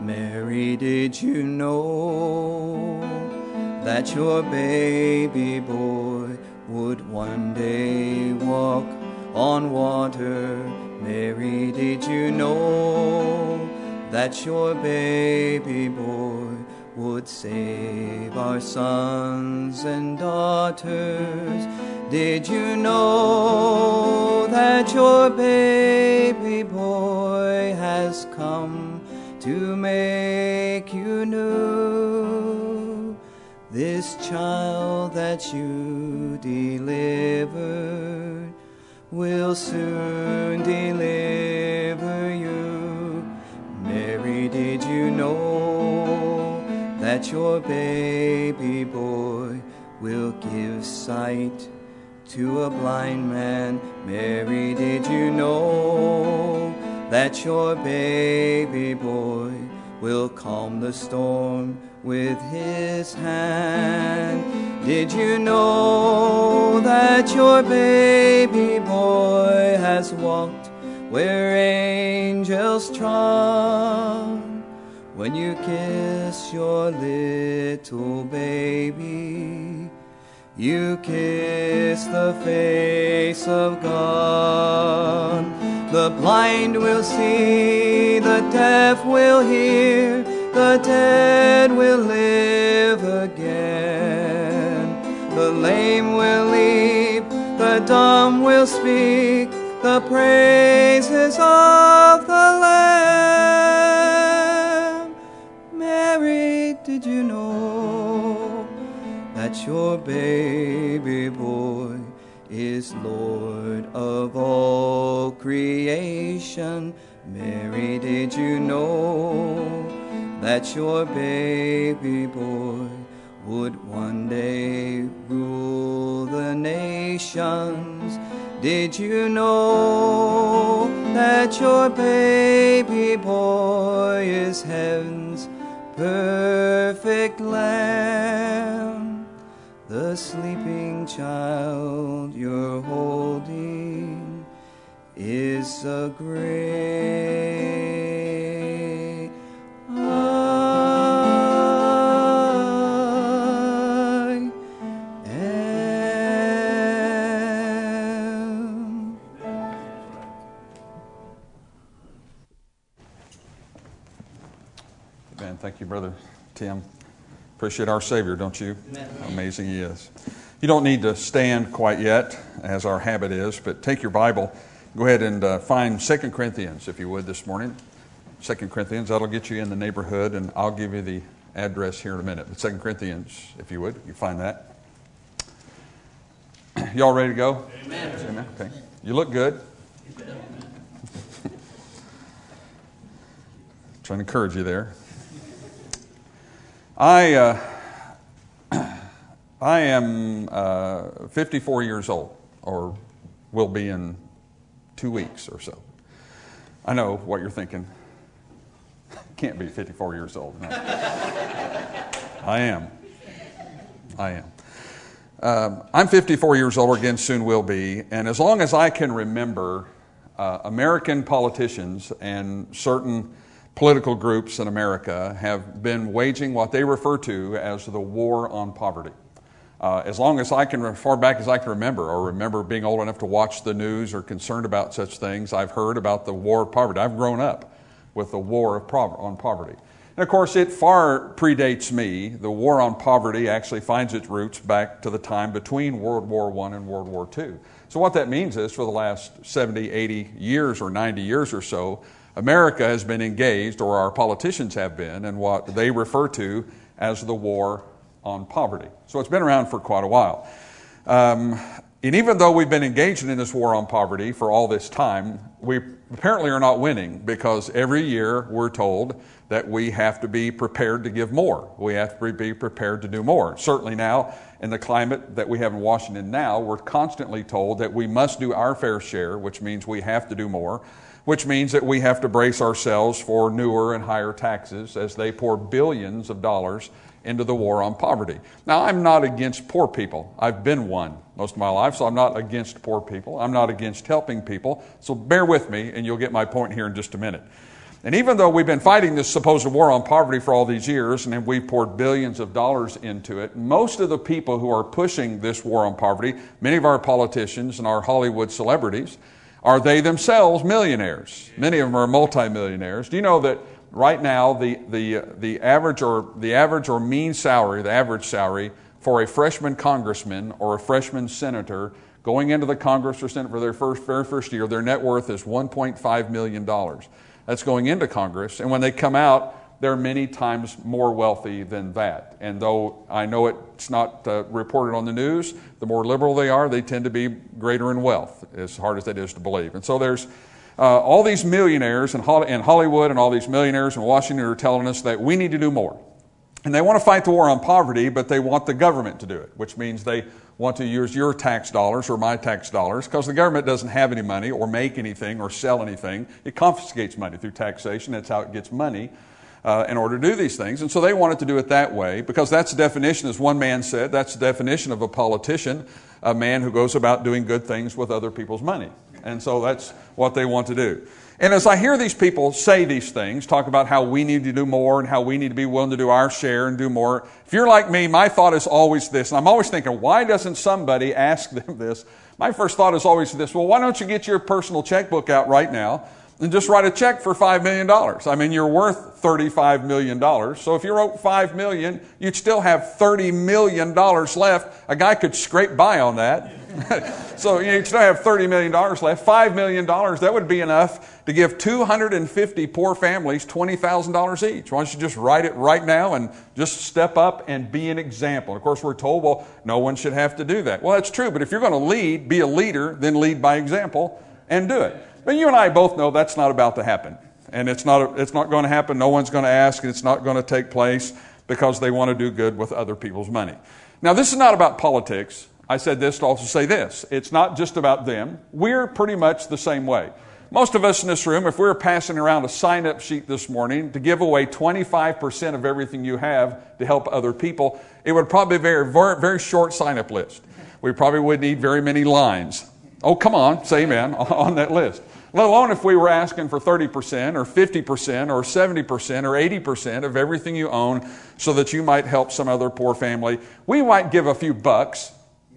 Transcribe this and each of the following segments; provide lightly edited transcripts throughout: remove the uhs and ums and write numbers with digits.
Mary, did you know that your baby boy would one day walk on water? Mary, did you know that your baby boy would save our sons and daughters? Did you know that your baby boy has come to make you new? This child that you delivered will soon deliver you. Mary, did you know that your baby boy will give sight to a blind man? Mary, did you know that your baby boy will calm the storm with his hand? Did you know that your baby boy has walked where angels trod? When you kiss your little baby, you kiss the face of God. The blind will see, the deaf will hear, the dead will live again. The lame will leap, the dumb will speak, the praises of the Lamb. Mary, did you know that your baby boy is Lord of all creation? Mary, did you know that your baby boy would one day rule the nations? Did you know that your baby boy is heaven's perfect Lamb? The sleeping child you're holding is a great I am. Amen. Thank you, Brother Tim. Appreciate our Savior, don't you? Amen. How amazing He is. You don't need to stand quite yet, as our habit is, but take your Bible. Go ahead and find 2 Corinthians, if you would, this morning. 2 Corinthians, that'll get you in the neighborhood, and I'll give you the address here in a minute. But 2 Corinthians, if you would, you find that. You all ready to go? Amen. Amen. Okay. You look good. Trying to encourage you there. I am 54 years old, or will be in 2 weeks or so. I know what you're thinking. Can't be 54 years old. No. I am. I'm 54 years old, again, soon will be, and as long as I can remember, American politicians and certain political groups in America have been waging what they refer to as the war on poverty. As long as I can, far back as I can remember, or remember being old enough to watch the news or concerned about such things, I've heard about the war of poverty. I've grown up with the war on poverty. And of course, it far predates me. The war on poverty actually finds its roots back to the time between World War I and World War II. So what that means is for the last 70, 80 years or 90 years or so, America has been engaged, or our politicians have been, in what they refer to as the war on poverty. So it's been around for quite a while. And even though we've been engaging in this war on poverty for all this time, we apparently are not winning, because every year we're told that we have to be prepared to give more. We have to be prepared to do more. Certainly now, in the climate that we have in Washington now, we're constantly told that we must do our fair share, which means we have to do more, which means that we have to brace ourselves for newer and higher taxes as they pour billions of dollars into the war on poverty. Now, I'm not against poor people. I've been one most of my life, so I'm not against poor people. I'm not against helping people. So bear with me, and you'll get my point here in just a minute. And even though we've been fighting this supposed war on poverty for all these years, and we've poured billions of dollars into it, most of the people who are pushing this war on poverty, many of our politicians and our Hollywood celebrities, are they themselves millionaires. Many of them are multimillionaires. Do you know that right now the average or mean salary, the average salary for a freshman congressman or a freshman senator going into the Congress or Senate for their very first year, their net worth is $1.5 million. That's going into Congress. And when they come out, they're many times more wealthy than that. And though I know it's not reported on the news, the more liberal they are, they tend to be greater in wealth, as hard as that is to believe. And so there's all these millionaires in Hollywood and all these millionaires in Washington are telling us that we need to do more. And they want to fight the war on poverty, but they want the government to do it, which means they want to use your tax dollars or my tax dollars, because the government doesn't have any money or make anything or sell anything. It confiscates money through taxation. That's how it gets money in order to do these things. And so they wanted to do it that way, because that's the definition, as one man said, that's the definition of a politician, a man who goes about doing good things with other people's money. And so that's what they want to do. And as I hear these people say these things, talk about how we need to do more and how we need to be willing to do our share and do more, if you're like me, my thought is always this, and I'm always thinking, why doesn't somebody ask them this? My first thought is always this, well, why don't you get your personal checkbook out right now and just write a check for $5 million? I mean, you're worth $35 million. So if you wrote $5 million, you'd still have $30 million left. A guy could scrape by on that. So you'd still have $30 million left. $5 million, that would be enough to give 250 poor families $20,000 each. Why don't you just write it right now and just step up and be an example? Of course, we're told, well, no one should have to do that. Well, that's true, but if you're going to lead, be a leader, then lead by example and do it. But you and I both know that's not about to happen. And it's not going to happen. No one's going to ask, and it's not going to take place because they want to do good with other people's money. Now, this is not about politics. I said this to also say this. It's not just about them. We're pretty much the same way. Most of us in this room, if we were passing around a sign-up sheet this morning to give away 25% of everything you have to help other people, it would probably be a very, very short sign-up list. We probably wouldn't need very many lines. Oh, come on, say amen, on that list. Let alone if we were asking for 30% or 50% or 70% or 80% of everything you own so that you might help some other poor family. We might give a few bucks,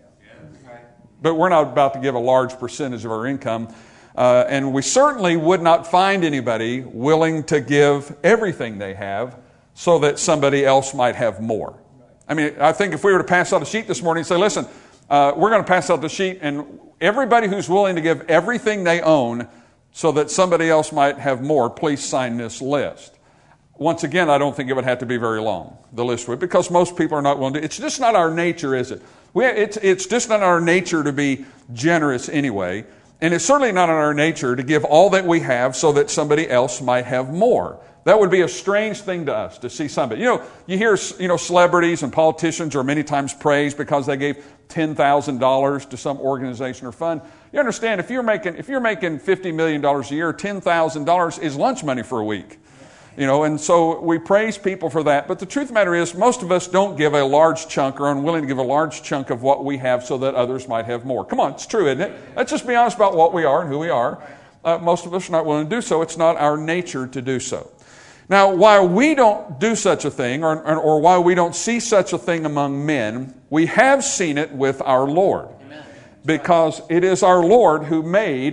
but we're not about to give a large percentage of our income. And we certainly would not find anybody willing to give everything they have so that somebody else might have more. I mean, I think if we were to pass out a sheet this morning and say, listen, we're going to pass out the sheet, and everybody who's willing to give everything they own so that somebody else might have more, please sign this list. Once again, I don't think it would have to be very long, the list would, because most people are not willing to. It's just not our nature, is it? It's just not our nature to be generous anyway. And it's certainly not in our nature to give all that we have so that somebody else might have more. That would be a strange thing to us, to see somebody. You hear, celebrities and politicians are many times praised because they gave $10,000 to some organization or fund. You understand, if you're making $50 million a year, $10,000 is lunch money for a week. And so we praise people for that. But the truth of the matter is, most of us don't give a large chunk or are unwilling to give a large chunk of what we have so that others might have more. Come on, it's true, isn't it? Let's just be honest about what we are and who we are. Most of us are not willing to do so. It's not our nature to do so. Now, why we don't do such a thing, or why we don't see such a thing among men, we have seen it with our Lord. Because it is our Lord who made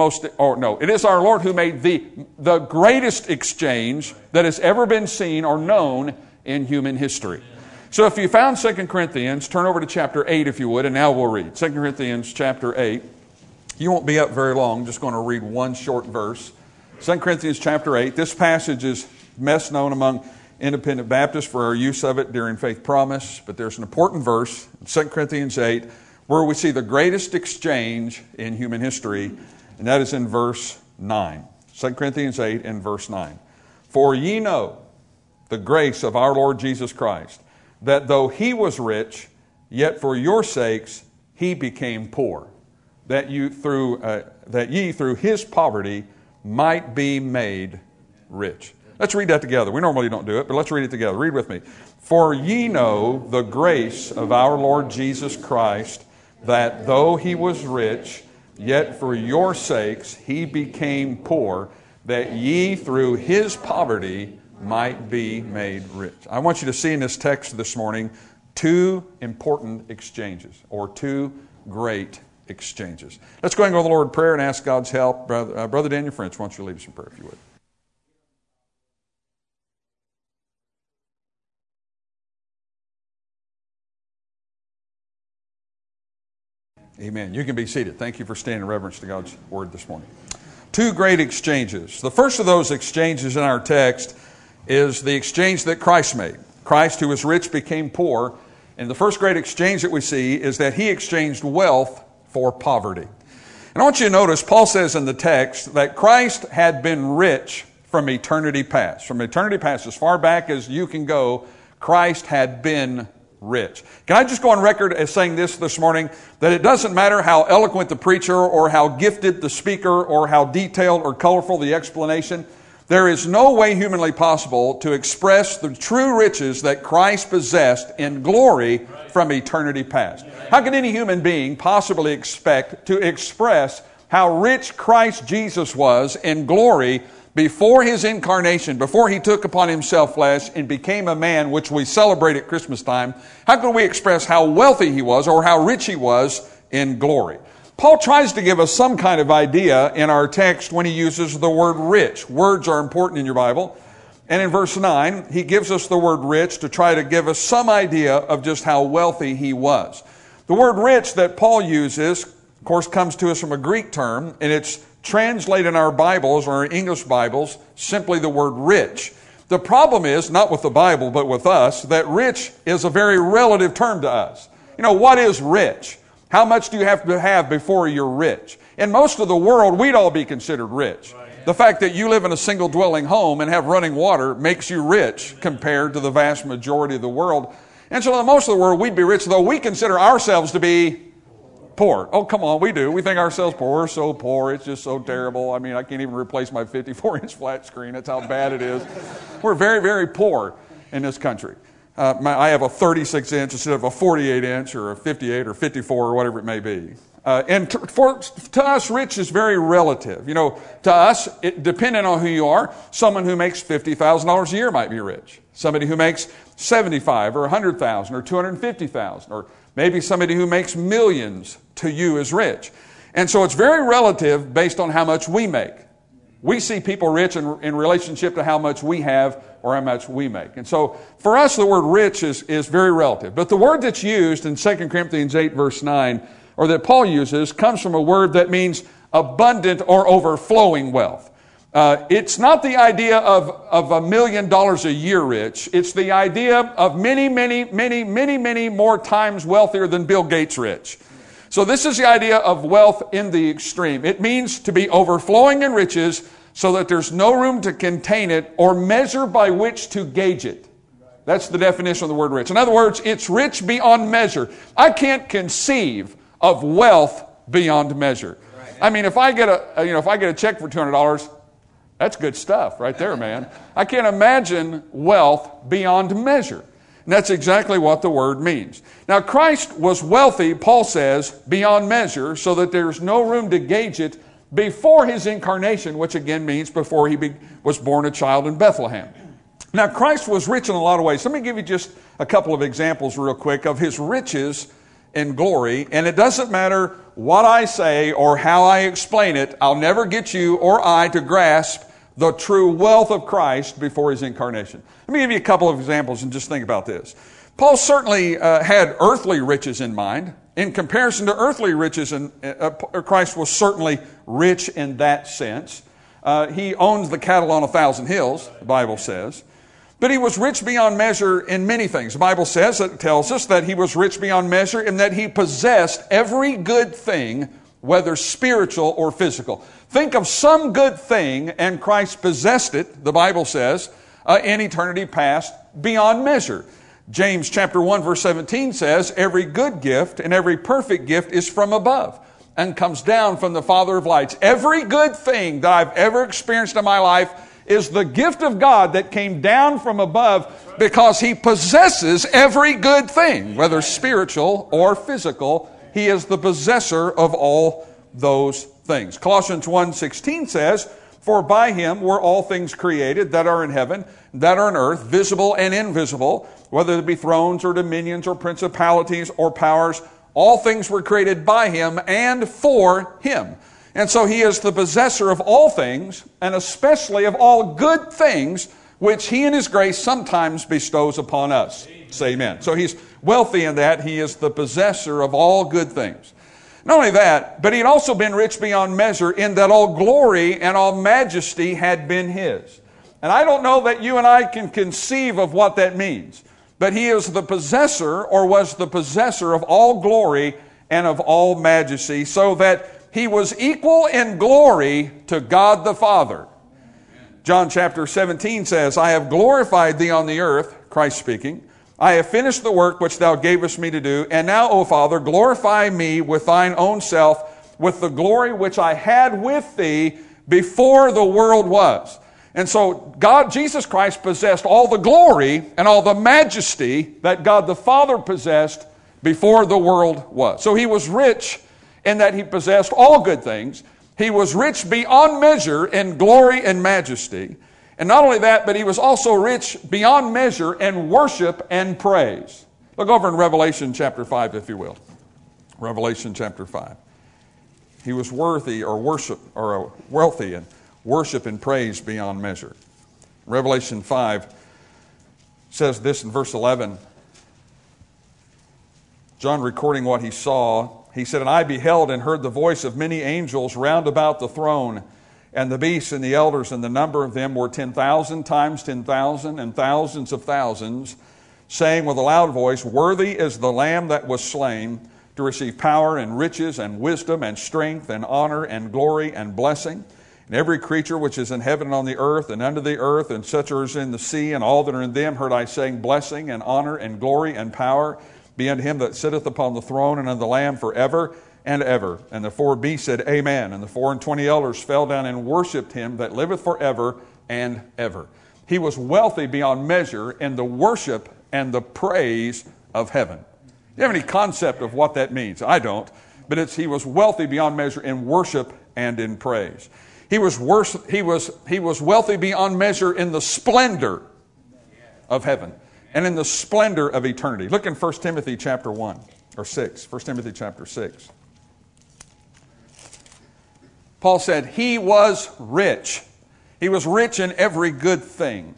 it is our Lord who made the greatest exchange that has ever been seen or known in human history. So if you found 2 Corinthians, turn over to chapter 8 if you would, and now we'll read. 2 Corinthians chapter 8. You won't be up very long. I'm just going to read one short verse. 2 Corinthians chapter 8. This passage is best known among independent Baptists for our use of it during Faith Promise, but there's an important verse in 2 Corinthians 8 where we see the greatest exchange in human history, and that is in verse 9. 2 Corinthians 8 and verse 9. For ye know the grace of our Lord Jesus Christ, that though he was rich, yet for your sakes he became poor, that ye through his poverty might be made rich. Let's read that together. We normally don't do it, but let's read it together. Read with me. For ye know the grace of our Lord Jesus Christ, that though he was rich, yet for your sakes he became poor, that ye through his poverty might be made rich. I want you to see in this text this morning two important exchanges, or two great exchanges. Let's go and go to the Lord in prayer and ask God's help. Brother Daniel French, why don't you lead us in prayer if you would. Amen. You can be seated. Thank you for standing in reverence to God's word this morning. Two great exchanges. The first of those exchanges in our text is the exchange that Christ made. Christ, who was rich, became poor. And the first great exchange that we see is that he exchanged wealth for poverty. And I want you to notice, Paul says in the text that Christ had been rich from eternity past. From eternity past, as far back as you can go, Christ had been rich. Can I just go on record as saying this morning, that it doesn't matter how eloquent the preacher or how gifted the speaker or how detailed or colorful the explanation, there is no way humanly possible to express the true riches that Christ possessed in glory from eternity past. How can any human being possibly expect to express how rich Christ Jesus was in glory before his incarnation, before he took upon himself flesh and became a man, which we celebrate at Christmas time? How can we express how wealthy he was or how rich he was in glory? Paul tries to give us some kind of idea in our text when he uses the word rich. Words are important in your Bible. And in verse 9, he gives us the word rich to try to give us some idea of just how wealthy he was. The word rich that Paul uses, of course, comes to us from a Greek term, and it's translated in our Bibles or our English Bibles simply the word rich. The problem is, not with the Bible, but with us, that rich is a very relative term to us. You know, what is rich? How much do you have to have before you're rich? In most of the world, we'd all be considered rich. The fact that you live in a single dwelling home and have running water makes you rich compared to the vast majority of the world. And so in most of the world, we'd be rich, though we consider ourselves to be poor. Oh, come on, we do. We think ourselves poor. We're so poor. It's just so terrible. I mean, I can't even replace my 54-inch flat screen. That's how bad it is. We're very, very poor in this country. I have a 36-inch instead of a 48-inch or a 58 or 54 or whatever it may be. And to us, rich is very relative. You know, to us, depending on who you are, someone who makes $50,000 a year might be rich. Somebody who makes $75,000 or $100,000 or $250,000, or maybe somebody who makes millions to you is rich. And so it's very relative based on how much we make. We see people rich in relationship to how much we have or how much we make. And so for us, the word rich is very relative. But the word that's used in 2 Corinthians 8, verse 9, or that Paul uses, comes from a word that means abundant or overflowing wealth. It's not the idea of $1 million a year rich. It's the idea of many more times wealthier than Bill Gates rich. So this is the idea of wealth in the extreme. It means to be overflowing in riches so that there's no room to contain it or measure by which to gauge it. That's the definition of the word rich. In other words, it's rich beyond measure. I can't conceive of wealth beyond measure. I mean, if I get a check for $200, that's good stuff right there, man. I can't imagine wealth beyond measure. And that's exactly what the word means. Now, Christ was wealthy, Paul says, beyond measure, so that there's no room to gauge it before his incarnation, which again means before he was born a child in Bethlehem. Now, Christ was rich in a lot of ways. Let me give you just a couple of examples real quick of his riches in glory. And it doesn't matter what I say or how I explain it, I'll never get you or I to grasp the true wealth of Christ before his incarnation. Let me give you a couple of examples and just think about this. Paul certainly had earthly riches in mind. In comparison to earthly riches, Christ was certainly rich in that sense. He owns the cattle on 1,000 hills, the Bible says. But he was rich beyond measure in many things. The Bible says, it tells us that he was rich beyond measure in that he possessed every good thing, whether spiritual or physical. Think of some good thing, and Christ possessed it, the Bible says, in eternity past, beyond measure. James chapter 1, verse 17 says, every good gift and every perfect gift is from above and comes down from the Father of lights. Every good thing that I've ever experienced in my life is the gift of God that came down from above because he possesses every good thing, whether spiritual or physical. He is the possessor of all those things. Colossians 1:16 says, For by him were all things created that are in heaven, that are on earth, visible and invisible, whether it be thrones or dominions or principalities or powers. All things were created by him and for him. And so he is the possessor of all things, and especially of all good things, which he in his grace sometimes bestows upon us. Say amen. So he's wealthy in that he is the possessor of all good things. Not only that, but he had also been rich beyond measure in that all glory and all majesty had been his. And I don't know that you and I can conceive of what that means. But he is the possessor, or was the possessor, of all glory and of all majesty, so that he was equal in glory to God the Father. John chapter 17 says, I have glorified thee on the earth, Christ speaking. I have finished the work which thou gavest me to do. And now, O Father, glorify me with thine own self, with the glory which I had with thee before the world was. And so God, Jesus Christ, possessed all the glory and all the majesty that God the Father possessed before the world was. So he was rich in that he possessed all good things. He was rich beyond measure in glory and majesty. And not only that, but he was also rich beyond measure in worship and praise. Look over in Revelation chapter 5, if you will. Revelation chapter 5. He was wealthy in worship and praise beyond measure. Revelation 5 says this in verse 11. John recording what he saw, he said, And I beheld and heard the voice of many angels round about the throne, and the beasts and the elders, and the number of them were 10,000 times 10,000 and thousands of thousands, saying with a loud voice, Worthy is the Lamb that was slain to receive power and riches and wisdom and strength and honor and glory and blessing. And every creature which is in heaven and on the earth and under the earth and such as are in the sea and all that are in them heard I saying, Blessing and honor and glory and power be unto him that sitteth upon the throne and unto the Lamb forever and ever. And the four beasts said, Amen. And the 24 elders fell down and worshipped him that liveth forever and ever. He was wealthy beyond measure in the worship and the praise of heaven. Do you have any concept of what that means? I don't. But he was wealthy beyond measure in worship and in praise. He was wealthy beyond measure in the splendor of heaven and in the splendor of eternity. Look in 1 Timothy chapter 1 or 6. 1 Timothy chapter 6. Paul said he was rich. He was rich in every good thing.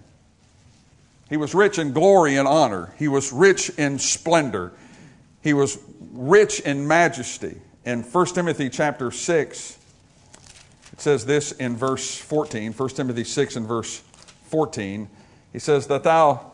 He was rich in glory and honor. He was rich in splendor. He was rich in majesty. In 1 Timothy chapter 6, it says this in verse 14, 1 Timothy 6 and verse 14. He says that thou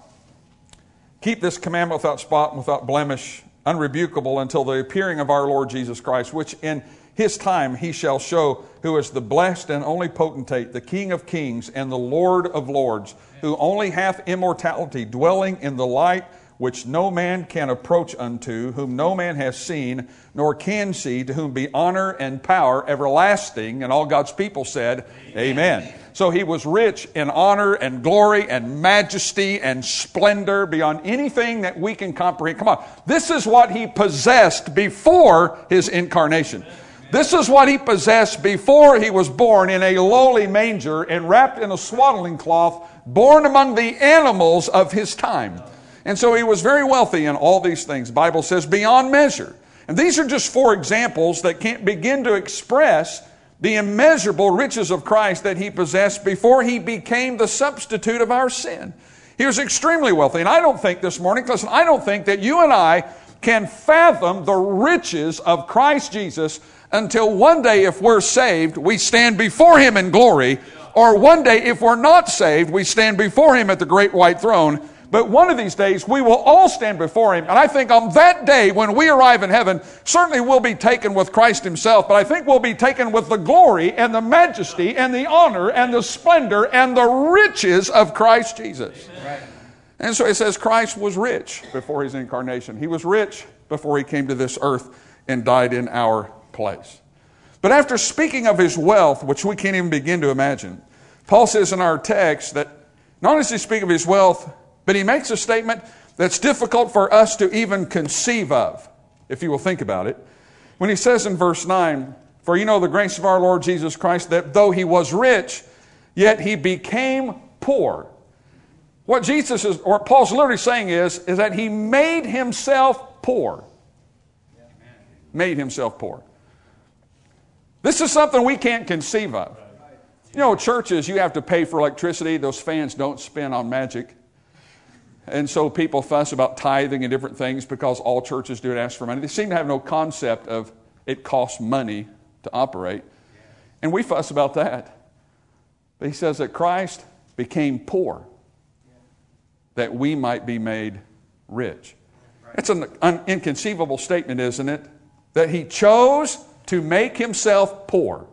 keep this commandment without spot and without blemish, unrebukable until the appearing of our Lord Jesus Christ, which in his time he shall show who is the blessed and only potentate, the King of kings and the Lord of lords, who only hath immortality, dwelling in the light which no man can approach unto, whom no man has seen, nor can see, to whom be honor and power everlasting. And all God's people said, Amen. So he was rich in honor and glory and majesty and splendor beyond anything that we can comprehend. Come on. This is what he possessed before his incarnation. This is what he possessed before he was born in a lowly manger and wrapped in a swaddling cloth, born among the animals of his time. And so he was very wealthy in all these things. The Bible says beyond measure. And these are just 4 examples that can't begin to express the immeasurable riches of Christ that he possessed before he became the substitute of our sin. He was extremely wealthy. And I don't think this morning, listen, I don't think that you and I can fathom the riches of Christ Jesus until one day, if we're saved, we stand before him in glory. Or one day, if we're not saved, we stand before him at the great white throne. But one of these days, we will all stand before him. And I think on that day, when we arrive in heaven, certainly we'll be taken with Christ himself. But I think we'll be taken with the glory and the majesty and the honor and the splendor and the riches of Christ Jesus. Right. And so it says Christ was rich before his incarnation. He was rich before he came to this earth and died in our place. But after speaking of his wealth, which we can't even begin to imagine, Paul says in our text that not only does he speak of his wealth, but he makes a statement that's difficult for us to even conceive of, if you will think about it. When he says in verse 9, For you know the grace of our Lord Jesus Christ, that though he was rich, yet he became poor. What Jesus is, or Paul's literally saying is that he made himself poor. Made himself poor. This is something we can't conceive of. You know, churches, you have to pay for electricity. Those fans don't spin on magic. And so people fuss about tithing and different things because all churches do it, ask for money. They seem to have no concept of it costs money to operate. And we fuss about that. But he says that Christ became poor that we might be made rich. It's an inconceivable statement, isn't it? That he chose to make himself poor.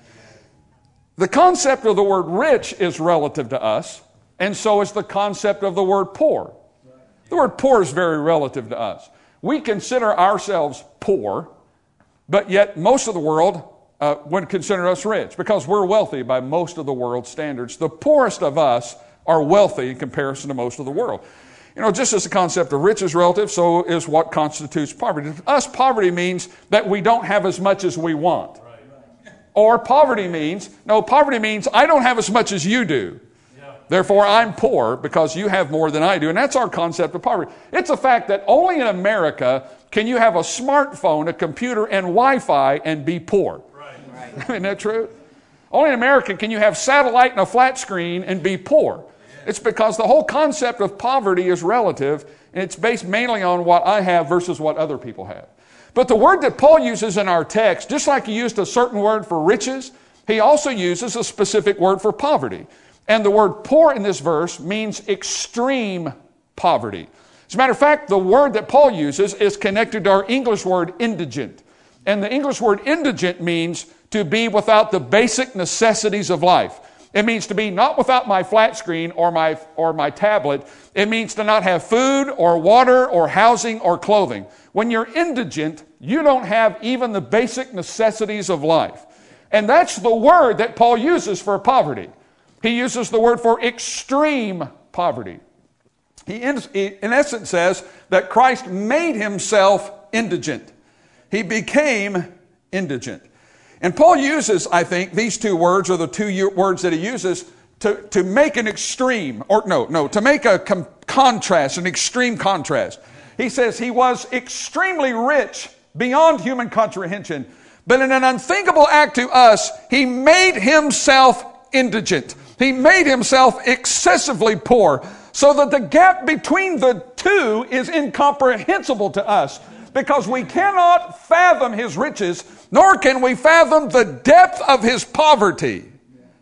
The concept of the word rich is relative to us, and so is the concept of the word poor. The word poor is very relative to us. We consider ourselves poor, but yet most of the world would consider us rich because we're wealthy by most of the world's standards. The poorest of us are wealthy in comparison to most of the world. You know, just as the concept of rich is relative, so is what constitutes poverty. To us, poverty means that we don't have as much as we want. Or poverty means I don't have as much as you do. Therefore, I'm poor because you have more than I do. And that's our concept of poverty. It's a fact that only in America can you have a smartphone, a computer, and Wi-Fi and be poor. Right. Isn't that true? Only in America can you have satellite and a flat screen and be poor. It's because the whole concept of poverty is relative, and it's based mainly on what I have versus what other people have. But the word that Paul uses in our text, just like he used a certain word for riches, he also uses a specific word for poverty. And the word poor in this verse means extreme poverty. As a matter of fact, the word that Paul uses is connected to our English word indigent. And the English word indigent means to be without the basic necessities of life. It means to be not without my flat screen or my tablet. It means to not have food or water or housing or clothing. When you're indigent, you don't have even the basic necessities of life. And that's the word that Paul uses for poverty. He uses the word for extreme poverty. He in essence says that Christ made himself indigent. He became indigent. And Paul uses, I think, these two words, or the two words that he uses, to make an extreme, to make a contrast, an extreme contrast. He says he was extremely rich beyond human comprehension, but in an unthinkable act to us, he made himself indigent. He made himself excessively poor, so that the gap between the two is incomprehensible to us, because we cannot fathom his riches, nor can we fathom the depth of his poverty.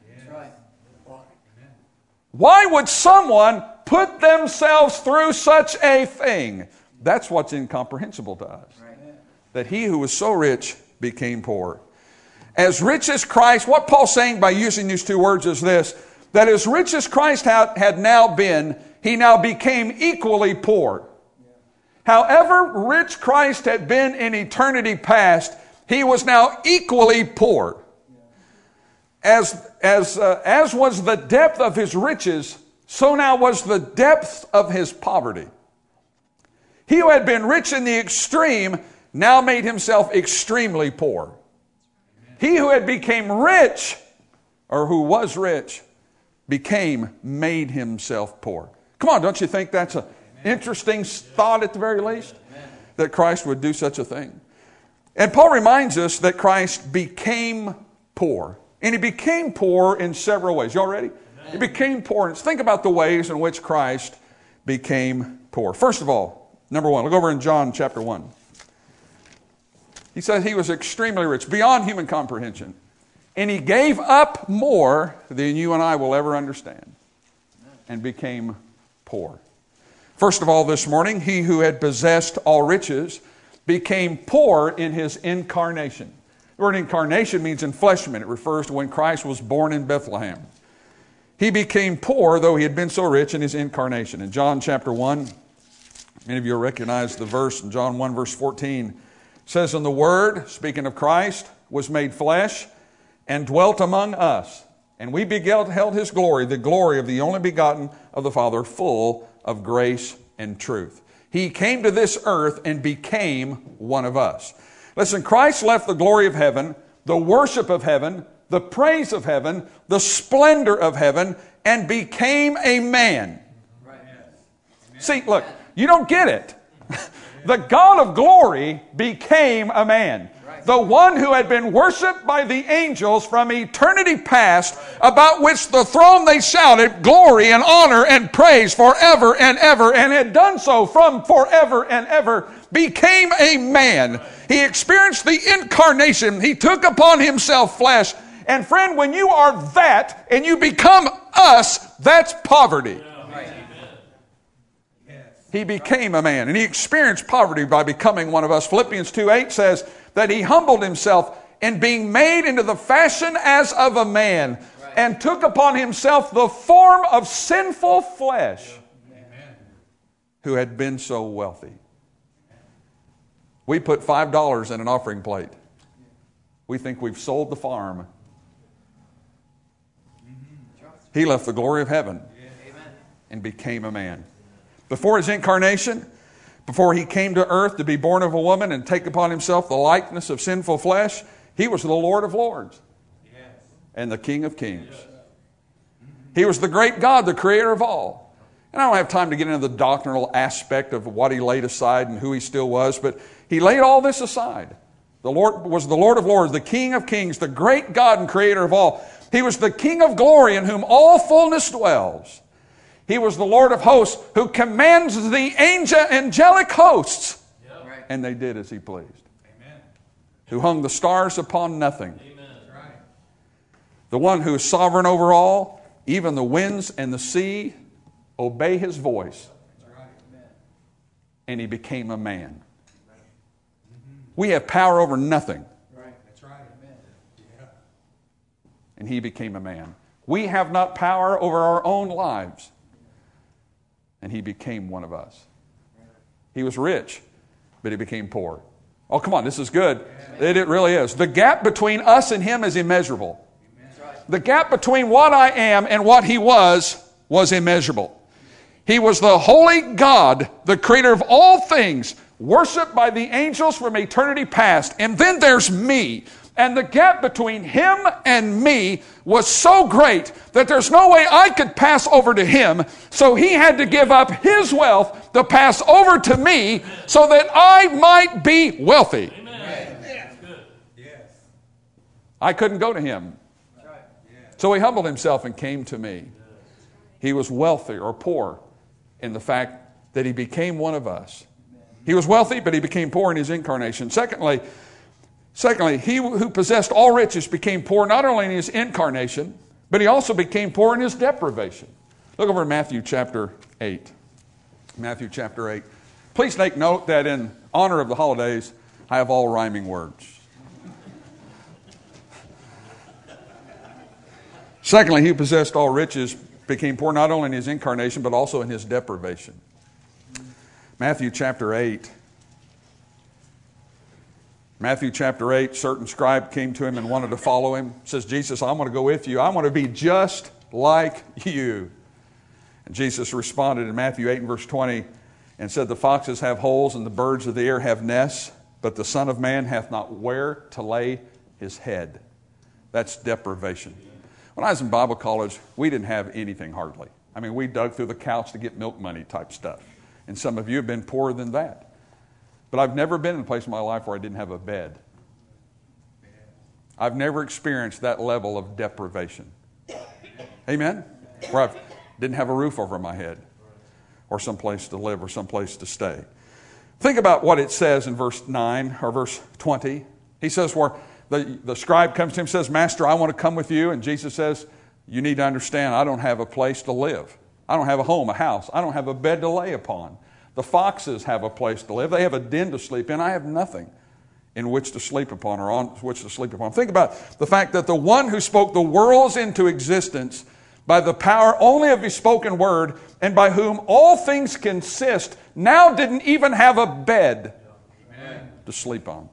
Why would someone put themselves through such a thing? That's what's incomprehensible to us. That he who was so rich became poor. As rich as Christ, what Paul's saying by using these two words is this, that as rich as Christ had now been, he now became equally poor. However rich Christ had been in eternity past, he was now equally poor. As was the depth of his riches, so now was the depth of his poverty. He who had been rich in the extreme now made himself extremely poor. He who had became rich, or who was rich, made himself poor. Come on, don't you think that's an interesting thought at the very least? That Christ would do such a thing. And Paul reminds us that Christ became poor. And he became poor in several ways. Y'all ready? Amen. He became poor. Think about the ways in which Christ became poor. First of all, number one, look over in John chapter 1. He says he was extremely rich, beyond human comprehension. And he gave up more than you and I will ever understand. And became poor. First of all, this morning, he who had possessed all riches became poor in his incarnation. The word incarnation means enfleshment. It refers to when Christ was born in Bethlehem. He became poor, though he had been so rich, in his incarnation. In John chapter 1, many of you will recognize the verse in John 1 verse 14. It says, "And the Word," speaking of Christ, "was made flesh and dwelt among us. And we beheld his glory, the glory of the only begotten of the Father, full of grace and truth." He came to this earth and became one of us. Listen, Christ left the glory of heaven, the worship of heaven, the praise of heaven, the splendor of heaven, and became a man. Right. See, look, you don't get it. The God of glory became a man. The one who had been worshipped by the angels from eternity past, about which the throne they shouted glory and honor and praise forever and ever, and had done so from forever and ever, became a man. He experienced the incarnation. He took upon himself flesh. And friend, when you are that and you become us, that's poverty. He became a man, and he experienced poverty by becoming one of us. Philippians 2:8 says that he humbled himself in being made into the fashion as of a man, and took upon himself the form of sinful flesh, who had been so wealthy. We put $5 in an offering plate. We think we've sold the farm. He left the glory of heaven and became a man. Before his incarnation, before he came to earth to be born of a woman and take upon himself the likeness of sinful flesh, he was the Lord of lords and the King of kings. He was the great God, the creator of all. And I don't have time to get into the doctrinal aspect of what he laid aside and who he still was, but he laid all this aside. The Lord was the Lord of lords, the King of kings, the great God and creator of all. He was the King of glory in whom all fullness dwells. He was the Lord of hosts who commands the angelic hosts. Yep. And they did as he pleased. Amen. Who hung the stars upon nothing. Amen. The one who is sovereign over all, even the winds and the sea obey his voice. And he became a man. We have power over nothing. That's right. And he became a man. We have not power over our own lives. And he became one of us. He was rich, but he became poor. Oh, come on, this is good. It really is. The gap between us and him is immeasurable. The gap between what I am and what he was immeasurable. He was the holy God, the creator of all things, worshipped by the angels from eternity past. And then there's me. And the gap between him and me was so great that there's no way I could pass over to him. So he had to give up his wealth to pass over to me so that I might be wealthy. Amen. I couldn't go to him. So he humbled himself and came to me. He was wealthy or poor in the fact that he became one of us. He was wealthy, but he became poor in his incarnation. Secondly, he who possessed all riches became poor not only in his incarnation, but he also became poor in his deprivation. Look over in Matthew chapter 8. Matthew chapter 8. Please take note that in honor of the holidays, I have all rhyming words. Secondly, he who possessed all riches became poor not only in his incarnation, but also in his deprivation. Matthew chapter 8. Matthew chapter 8, certain scribe came to him and wanted to follow him. Says, Jesus, I want to go with you. I want to be just like you. And Jesus responded in Matthew 8 and verse 20 and said, the foxes have holes and the birds of the air have nests, but the Son of Man hath not where to lay his head. That's deprivation. When I was in Bible college, we didn't have anything hardly. I mean, we dug through the couch to get milk money type stuff. And some of you have been poorer than that. But I've never been in a place in my life where I didn't have a bed. I've never experienced that level of deprivation. Amen? Where I didn't have a roof over my head, or some place to live, or some place to stay. Think about what it says in verse 9 or verse 20. He says where the scribe comes to him and says, Master, I want to come with you. And Jesus says, you need to understand, I don't have a place to live. I don't have a home, a house. I don't have a bed to lay upon. The foxes have a place to live. They have a den to sleep in. I have nothing in which to sleep upon or on which to sleep upon. Think about the fact that the one who spoke the worlds into existence by the power only of his spoken word and by whom all things consist now didn't even have a bed to sleep on.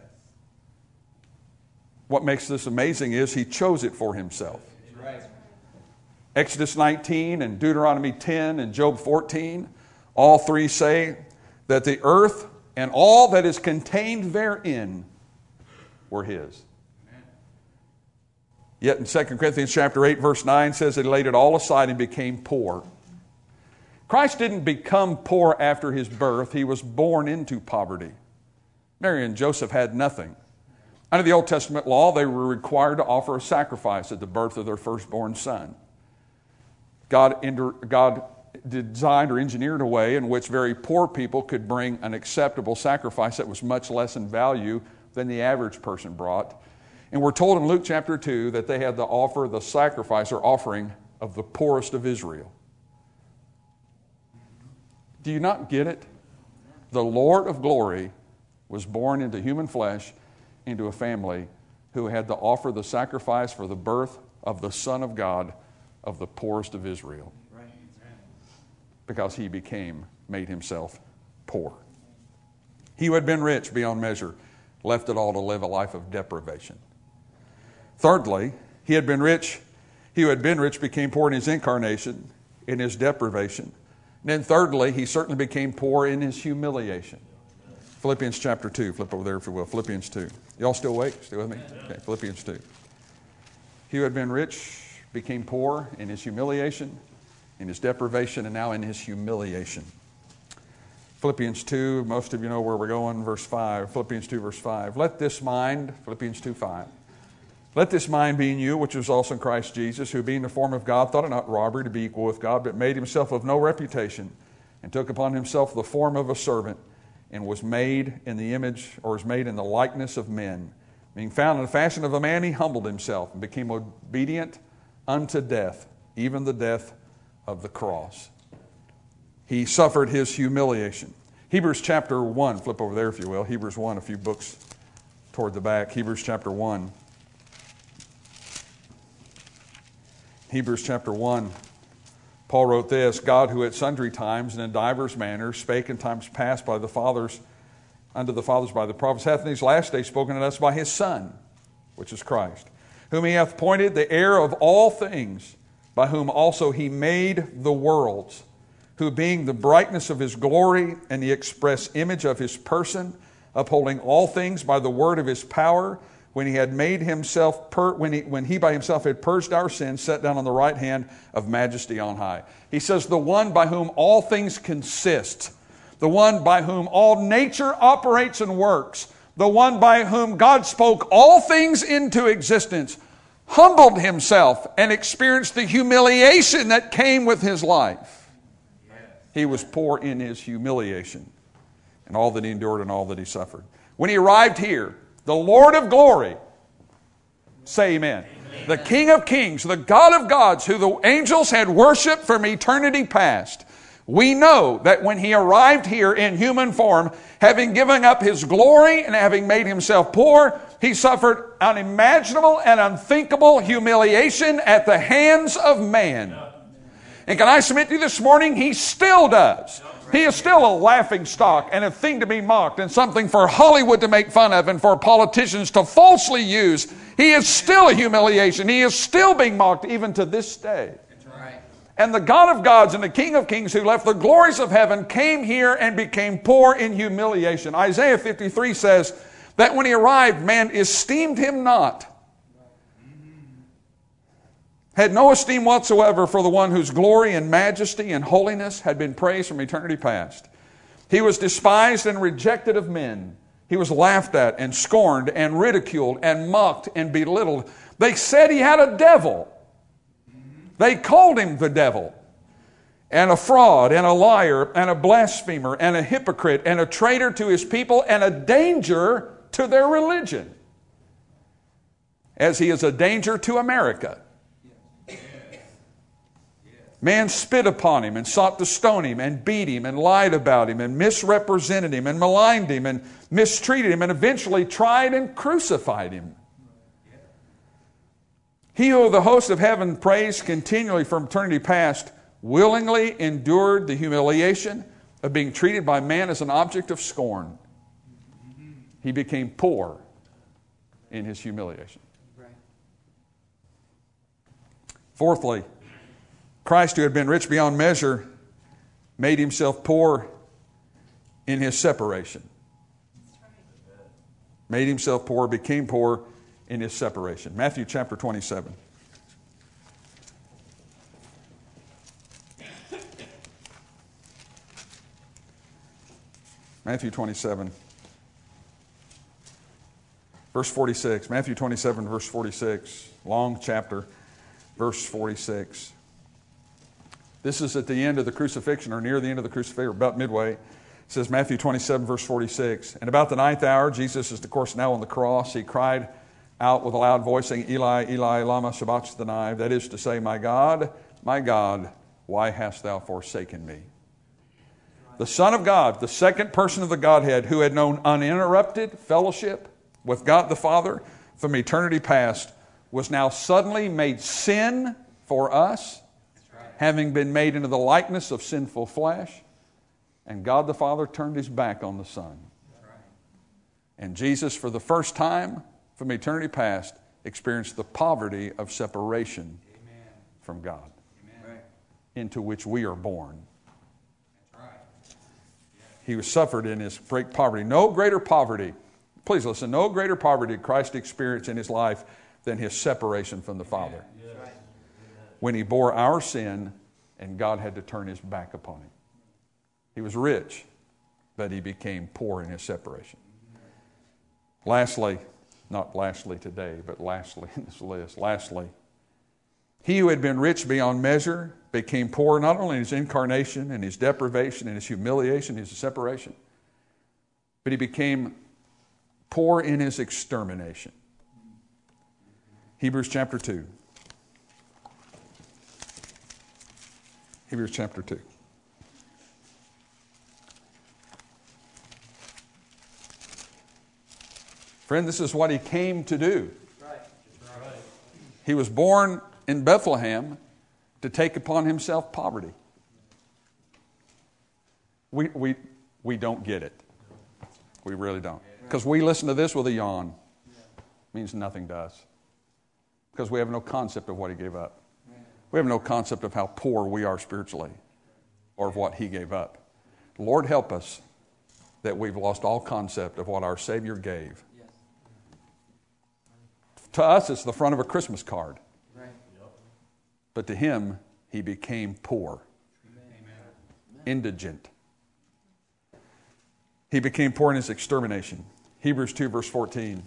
What makes this amazing is he chose it for himself. Exodus 19 and Deuteronomy 10 and Job 14, all three say that the earth and all that is contained therein were his. Yet in 2 Corinthians chapter 8, verse 9 says that he laid it all aside and became poor. Christ didn't become poor after his birth. He was born into poverty. Mary and Joseph had nothing. Under the Old Testament law, they were required to offer a sacrifice at the birth of their firstborn son. God designed or engineered a way in which very poor people could bring an acceptable sacrifice that was much less in value than the average person brought. And we're told in Luke chapter 2 that they had to offer the sacrifice or offering of the poorest of Israel. Do you not get it? The Lord of glory was born into human flesh, into a family who had to offer the sacrifice for the birth of the Son of God of the poorest of Israel. Because he made himself poor. He who had been rich beyond measure left it all to live a life of deprivation. Thirdly, he who had been rich became poor in his incarnation, in his deprivation. And then thirdly, he certainly became poor in his humiliation. Philippians chapter 2, flip over there if you will, Philippians 2. Y'all still awake? Still with me? Okay, Philippians 2. He who had been rich became poor in his humiliation, in his deprivation, and now in his humiliation. Philippians 2, most of you know where we're going, verse 5. Philippians 2, verse 5. Philippians 2, 5. Let this mind be in you, which was also in Christ Jesus, who being in the form of God, thought it not robbery to be equal with God, but made himself of no reputation, and took upon himself the form of a servant, and was made in the image, or was made in the likeness of men. Being found in the fashion of a man, he humbled himself, and became obedient unto death, even the death of the cross. He suffered his humiliation. Hebrews chapter 1, flip over there if you will. Hebrews 1, a few books toward the back. Hebrews chapter 1. Hebrews chapter 1, Paul wrote this, God who at sundry times and in divers manners spake in times past by the fathers, unto the fathers by the prophets, hath in these last days spoken to us by his Son, which is Christ, whom he hath appointed the heir of all things, by whom also he made the worlds, who being the brightness of his glory and the express image of his person, upholding all things by the word of his power, when he had made himself, when he by himself had purged our sins, sat down on the right hand of majesty on high. He says, the one by whom all things consist, the one by whom all nature operates and works, the one by whom God spoke all things into existence, humbled himself and experienced the humiliation that came with his life. He was poor in his humiliation and all that he endured and all that he suffered. When he arrived here, the Lord of glory, say amen. Amen. The King of kings, the God of gods, who the angels had worshiped from eternity past. We know that when he arrived here in human form, having given up his glory and having made himself poor, he suffered unimaginable and unthinkable humiliation at the hands of man. And can I submit to you this morning, he still does. He is still a laughing stock and a thing to be mocked and something for Hollywood to make fun of and for politicians to falsely use. He is still a humiliation. He is still being mocked even to this day. And the God of gods and the King of kings who left the glories of heaven came here and became poor in humiliation. Isaiah 53 says that when he arrived, man esteemed him not. Had no esteem whatsoever for the one whose glory and majesty and holiness had been praised from eternity past. He was despised and rejected of men. He was laughed at and scorned and ridiculed and mocked and belittled. They said he had a devil. They called him the devil, and a fraud, and a liar, and a blasphemer, and a hypocrite, and a traitor to his people, and a danger to their religion, as he is a danger to America. Man spit upon him and sought to stone him and beat him and lied about him and misrepresented him and maligned him and mistreated him and eventually tried and crucified him. He who the host of heaven praised continually from eternity past willingly endured the humiliation of being treated by man as an object of scorn. He became poor in his humiliation. Fourthly, Christ, who had been rich beyond measure, made himself poor in his separation. Made himself poor, became poor in his separation. Matthew chapter 27. Matthew 27. Verse 46. Matthew 27, verse 46. Long chapter, verse 46. This is at the end of the crucifixion, or near the end of the crucifixion, or about midway. It says, Matthew 27, verse 46. And about the ninth hour, Jesus is, of course, now on the cross. He cried out with a loud voice, saying, Eli, Eli, lama sabachthani. That is to say, my God, why hast thou forsaken me? The Son of God, the second person of the Godhead, who had known uninterrupted fellowship with God the Father from eternity past, was now suddenly made sin for us, having been made into the likeness of sinful flesh. And God the Father turned his back on the Son. And Jesus, for the first time from eternity past, experienced the poverty of separation from God, into which we are born. He was suffered in his great poverty. No greater poverty, please listen, no greater poverty did Christ experience in his life than his separation from the Father. When he bore our sin and God had to turn his back upon him. He was rich, but he became poor in his separation. Lastly, not lastly today, but lastly in this list, lastly, he who had been rich beyond measure became poor not only in his incarnation and his deprivation and his humiliation, his separation, but he became poor in his extermination. Hebrews chapter 2. Hebrews chapter 2. Friend, this is what he came to do. He was born in Bethlehem to take upon himself poverty. We don't get it. We really don't. Because we listen to this with a yawn. It means nothing to us. Because we have no concept of what he gave up. We have no concept of how poor we are spiritually or of what he gave up. Lord, help us that we've lost all concept of what our Savior gave. To us, it's the front of a Christmas card. But to him, he became poor, indigent. He became poor in his extermination. Hebrews 2, verse 14.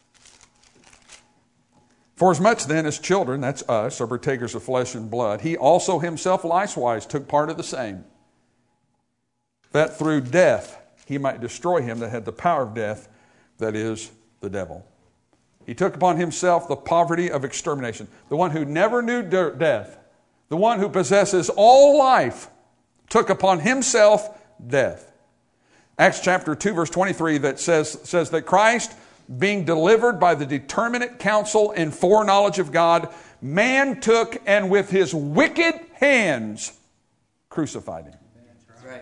For as much then as children, that's us, are partakers of flesh and blood, he also himself likewise took part of the same, that through death he might destroy him that had the power of death, that is, the devil. He took upon himself the poverty of extermination. The one who never knew death, the one who possesses all life, took upon himself death. Acts chapter 2, verse 23, that says that Christ, being delivered by the determinate counsel and foreknowledge of God, man took and with his wicked hands crucified him. That's right.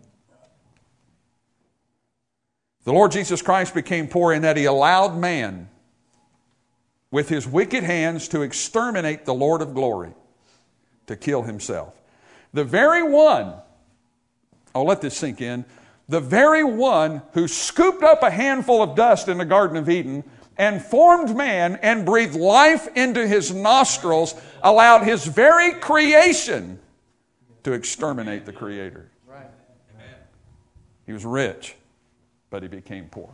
The Lord Jesus Christ became poor in that he allowed man with his wicked hands to exterminate the Lord of glory, to kill himself. The very one, I'll let this sink in, the very one who scooped up a handful of dust in the Garden of Eden and formed man and breathed life into his nostrils, allowed his very creation to exterminate the Creator. Right. He was rich, but he became poor.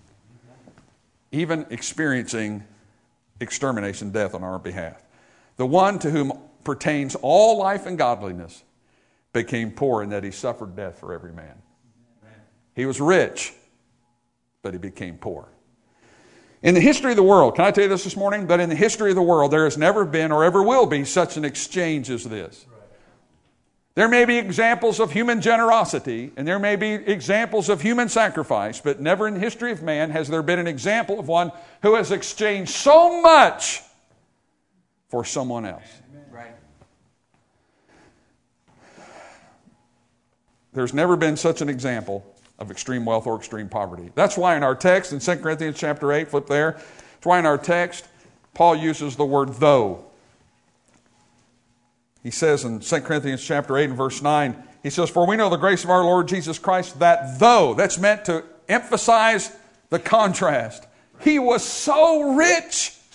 Even experiencing extermination, death on our behalf. The one to whom pertains all life and godliness became poor in that he suffered death for every man. He was rich, but he became poor. In the history of the world, can I tell you this morning? That in the history of the world, there has never been or ever will be such an exchange as this. There may be examples of human generosity, and there may be examples of human sacrifice, but never in the history of man has there been an example of one who has exchanged so much for someone else. Right. There's never been such an example of extreme wealth or extreme poverty. That's why in our text in 2 Corinthians chapter 8, flip there, that's why in our text, Paul uses the word though. He says in 2 Corinthians chapter 8 and verse 9, he says, for we know the grace of our Lord Jesus Christ, that though, that's meant to emphasize the contrast. He was so rich,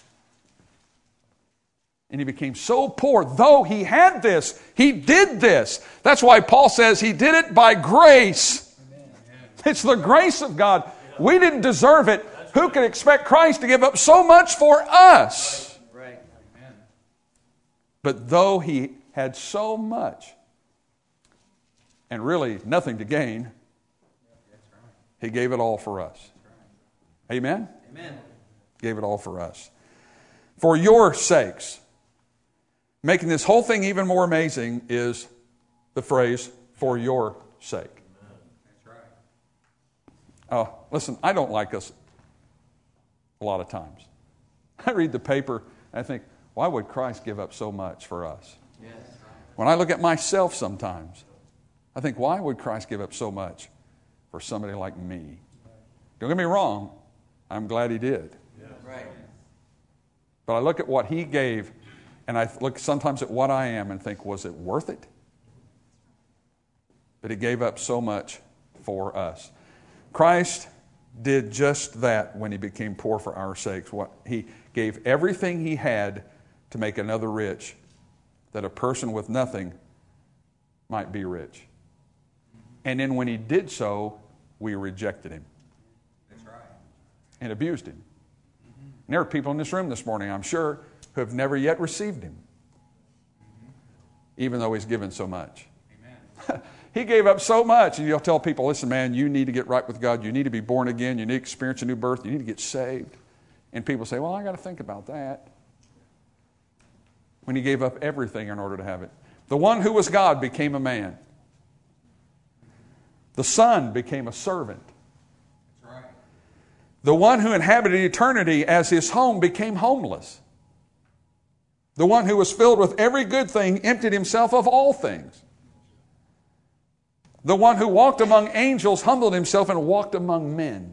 And he became so poor. Though he had this, he did this. That's why Paul says he did it by grace. Amen. It's the grace of God. We didn't deserve it. Who could expect Christ to give up so much for us? Right. But though he had so much and really nothing to gain, he gave it all for us. Amen? Amen. Gave it all for us. For your sakes. Making this whole thing even more amazing is the phrase, for your sake. That's right. Oh, listen, I don't like us a lot of times. I read the paper and I think, why would Christ give up so much for us? Yes. When I look at myself sometimes, I think, why would Christ give up so much for somebody like me? Don't get me wrong, I'm glad he did. Right. But I look at what he gave, and I look sometimes at what I am and think, was it worth it? But he gave up so much for us. Christ did just that when he became poor for our sakes. He gave everything he had to make another rich, that a person with nothing might be rich. And then when he did so, we rejected him. That's right. And abused him. And there are people in this room this morning, I'm sure, who have never yet received him, even though he's given so much. Amen. He gave up so much. And you'll tell people, listen, man, you need to get right with God. You need to be born again. You need to experience a new birth. You need to get saved. And people say, well, I got to think about that. When he gave up everything in order to have it. The one who was God became a man. The Son became a servant. That's right. The one who inhabited eternity as his home became homeless. The one who was filled with every good thing emptied himself of all things. The one who walked among angels humbled himself and walked among men.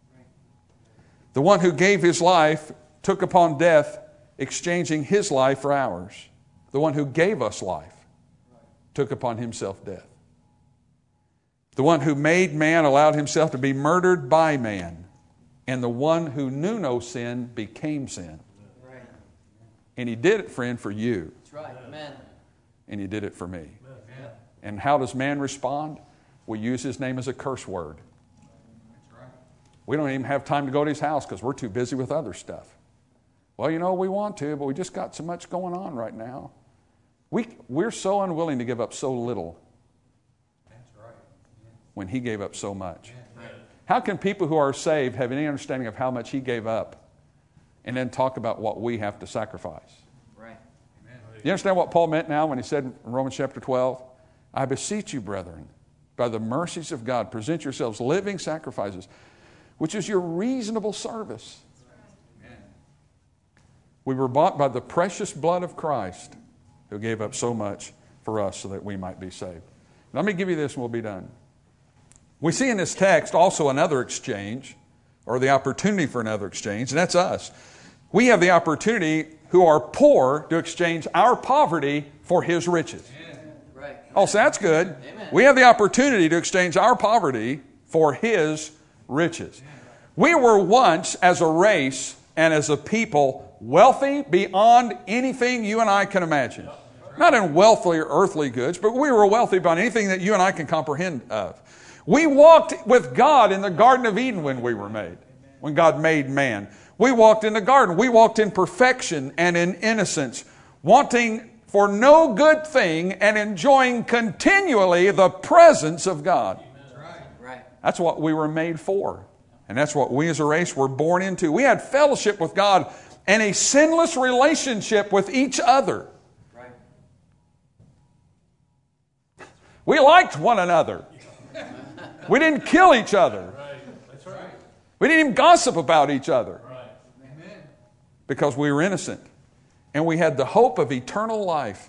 The one who gave his life took upon death, exchanging his life for ours. The one who gave us life took upon himself death. The one who made man allowed himself to be murdered by man. And the one who knew no sin became sin. Right. And he did it, friend, for you. That's right. Amen. And he did it for me. Amen. And how does man respond? We use his name as a curse word. That's right. We don't even have time to go to his house because we're too busy with other stuff. Well, you know, we want to, but we just got so much going on right now. We're so unwilling to give up so little. That's right. When he gave up so much. Right. How can people who are saved have any understanding of how much he gave up and then talk about what we have to sacrifice? Right. Amen. You understand what Paul meant now when he said in Romans chapter 12, I beseech you, brethren, by the mercies of God, present yourselves living sacrifices, which is your reasonable service. Amen. We were bought by the precious blood of Christ, who gave up so much for us so that we might be saved. Let me give you this and we'll be done. We see in this text also another exchange, or the opportunity for another exchange, and that's us. We have the opportunity, who are poor, to exchange our poverty for his riches. Right. Oh, so that's good. Amen. We have the opportunity to exchange our poverty for his riches. We were once, as a race and as a people, wealthy beyond anything you and I can imagine. Not in wealthy or earthly goods, but we were wealthy beyond anything that you and I can comprehend of. We walked with God in the Garden of Eden when we were made, when God made man. We walked in the garden. We walked in perfection and in innocence, wanting for no good thing and enjoying continually the presence of God. Right. That's what we were made for. And that's what we as a race were born into. We had fellowship with God and a sinless relationship with each other. Right. We liked one another. We didn't kill each other. That's right. We didn't even gossip about each other. Amen. Because we were innocent. And we had the hope of eternal life.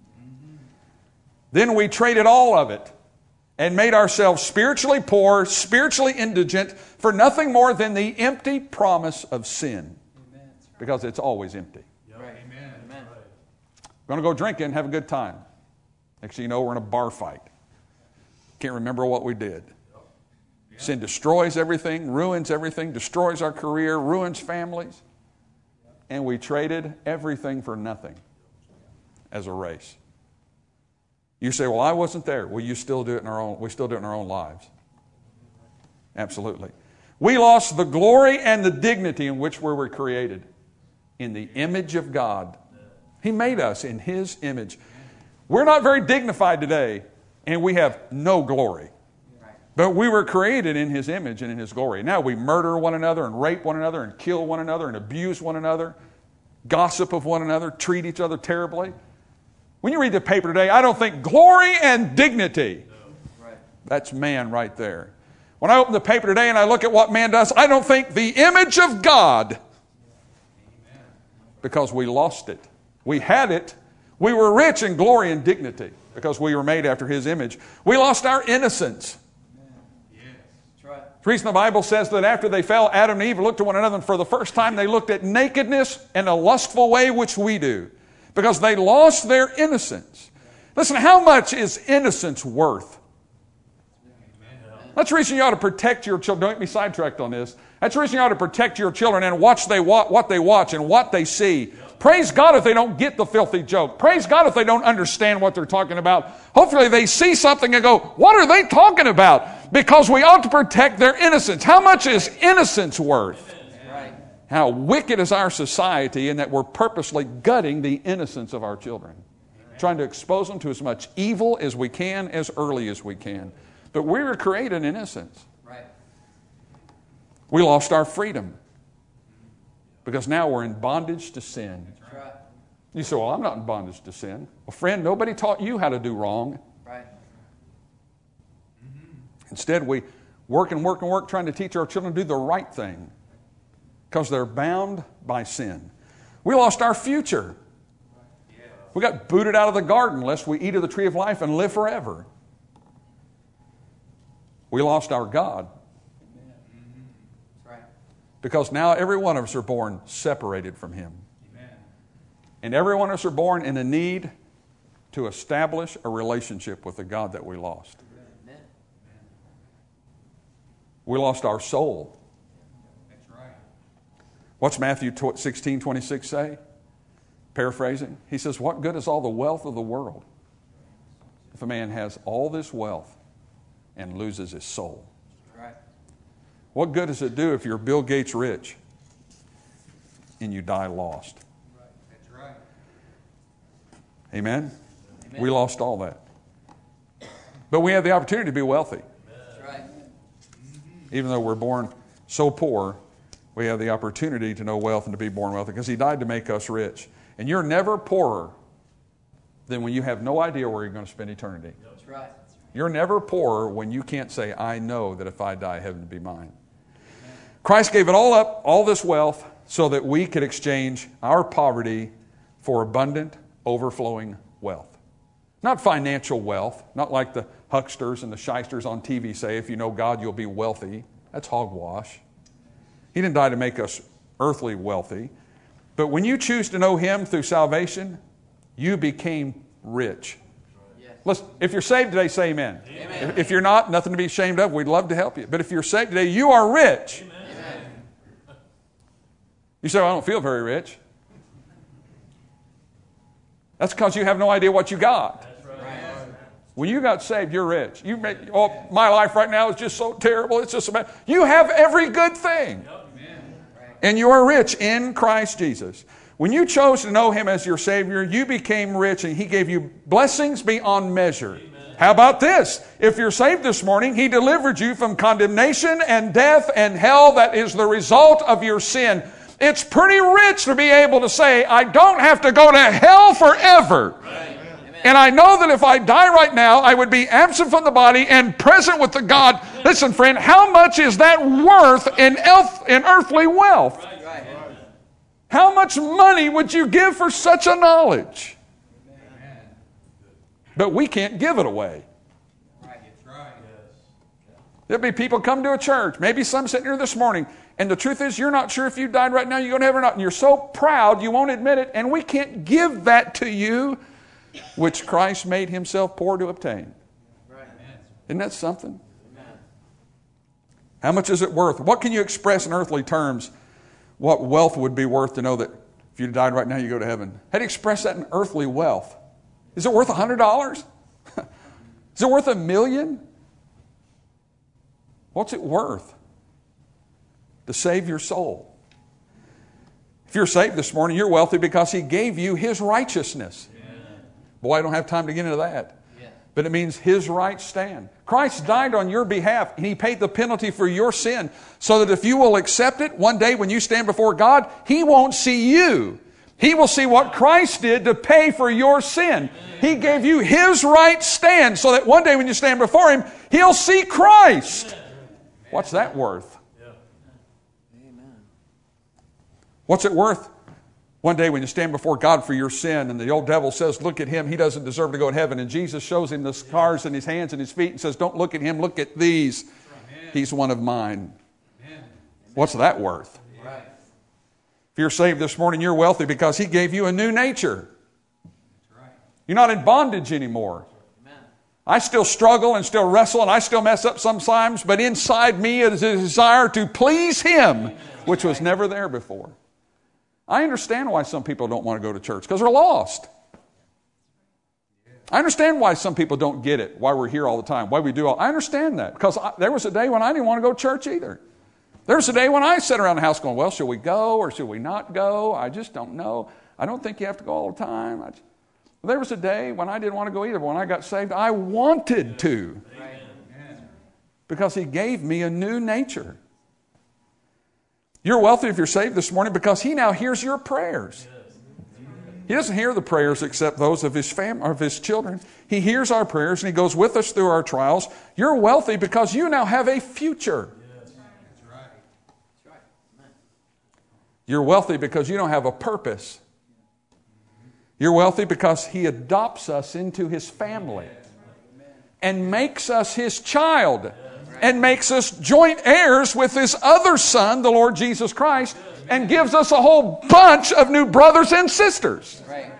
Then we traded all of it and made ourselves spiritually poor, spiritually indigent, for nothing more than the empty promise of sin. Amen. Because it's always empty. Right. Amen. Amen. We're going to go drinking, have a good time. Next thing you know, we're in a bar fight. Can't remember what we did. Sin destroys everything, ruins everything, destroys our career, ruins families. And we traded everything for nothing. as a race. You say, well, I wasn't there. Well, we still do it in our own lives. Absolutely. We lost the glory and the dignity in which we were created. In the image of God. He made us in His image. We're not very dignified today, and we have no glory. But we were created in His image and in His glory. Now we murder one another and rape one another and kill one another and abuse one another, gossip of one another, treat each other terribly. When you read the paper today, I don't think glory and dignity. That's man right there. When I open the paper today and I look at what man does, I don't think the image of God. Because we lost it. We had it. We were rich in glory and dignity because we were made after His image. We lost our innocence. The reason the Bible says that after they fell, Adam and Eve looked to one another, and for the first time they looked at nakedness in a lustful way, which we do. Because they lost their innocence. Listen, how much is innocence worth? That's the reason you ought to protect your children. Don't get me sidetracked on this. That's the reason you ought to protect your children and what they watch and what they see. Praise God if they don't get the filthy joke. Praise God if they don't understand what they're talking about. Hopefully they see something and go, what are they talking about? Because we ought to protect their innocence. How much is innocence worth? How wicked is our society in that we're purposely gutting the innocence of our children. Trying to expose them to as much evil as we can, as early as we can. But we were created in innocence. We lost our freedom. Because now we're in bondage to sin. You say, well, I'm not in bondage to sin. Well, friend, nobody taught you how to do wrong. Instead, we work and work and work trying to teach our children to do the right thing. Because they're bound by sin. We lost our future. We got booted out of the garden lest we eat of the tree of life and live forever. We lost our God. Because now every one of us are born separated from Him. And every one of us are born in a need to establish a relationship with the God that we lost. We lost our soul. What's Matthew 16:26 say? Paraphrasing. He says, what good is all the wealth of the world if a man has all this wealth and loses his soul? What good does it do if you're Bill Gates rich and you die lost? Amen? We lost all that. But we have the opportunity to be wealthy. Even though we're born so poor, we have the opportunity to know wealth and to be born wealthy because He died to make us rich. And you're never poorer than when you have no idea where you're going to spend eternity. That's right. You're never poorer when you can't say, I know that if I die, heaven will be mine. Christ gave it all up, all this wealth, so that we could exchange our poverty for abundant, overflowing wealth. Not financial wealth, not like the hucksters and the shysters on TV say, if you know God, you'll be wealthy. That's hogwash. He didn't die to make us earthly wealthy. But when you choose to know Him through salvation, you became rich. Yes. Listen, if you're saved today, say amen. Amen. If you're not, nothing to be ashamed of. We'd love to help you. But if you're saved today, you are rich. Amen. You say, well, I don't feel very rich. That's because you have no idea what you got. That's right. When you got saved, you're rich. My life right now is just so terrible. It's just about. You have every good thing. Yep. And you are rich in Christ Jesus. When you chose to know Him as your Savior, you became rich and He gave you blessings beyond measure. Amen. How about this? If you're saved this morning, He delivered you from condemnation and death and hell that is the result of your sin. It's pretty rich to be able to say, I don't have to go to hell forever. Right. And I know that if I die right now, I would be absent from the body and present with the God. Listen, friend, how much is that worth in earthly wealth? How much money would you give for such a knowledge? But we can't give it away. There'll be people come to a church, maybe some sitting here this morning, and the truth is you're not sure if you died right now, you're going to heaven or not, and you're so proud you won't admit it, and we can't give that to you which Christ made Himself poor to obtain. Right. Isn't that something? Amen. How much is it worth? What can you express in earthly terms what wealth would be worth to know that if you died right now, you go to heaven? How do you express that in earthly wealth? Is it worth $100? Is it worth $1 million? What's it worth to save your soul? If you're saved this morning, you're wealthy because He gave you His righteousness. Boy, I don't have time to get into that. But it means His right stand. Christ died on your behalf, and He paid the penalty for your sin, so that if you will accept it, one day when you stand before God, He won't see you. He will see what Christ did to pay for your sin. He gave you His right stand, so that one day when you stand before Him, He'll see Christ. What's that worth? What's it worth? One day when you stand before God for your sin and the old devil says, look at him, he doesn't deserve to go to heaven. And Jesus shows him the scars in his hands and his feet and says, don't look at him, look at these. He's one of mine. What's that worth? If you're saved this morning, you're wealthy because He gave you a new nature. You're not in bondage anymore. I still struggle and still wrestle and I still mess up sometimes, but inside me is a desire to please Him, which was never there before. I understand why some people don't want to go to church, because they're lost. I understand why some people don't get it, why we're here all the time, why we do all. I understand that, because there was a day when I didn't want to go to church either. There was a day when I sat around the house going, well, should we go or should we not go? I just don't know. I don't think you have to go all the time. There was a day when I didn't want to go either, but when I got saved, I wanted to. Because He gave me a new nature. You're wealthy if you're saved this morning because He now hears your prayers. He doesn't hear the prayers except those of His family, of His children. He hears our prayers and He goes with us through our trials. You're wealthy because you now have a future. You're wealthy because you don't have a purpose. You're wealthy because He adopts us into His family and makes us His child. And makes us joint heirs with His other Son, the Lord Jesus Christ, and gives us a whole bunch of new brothers and sisters. Right.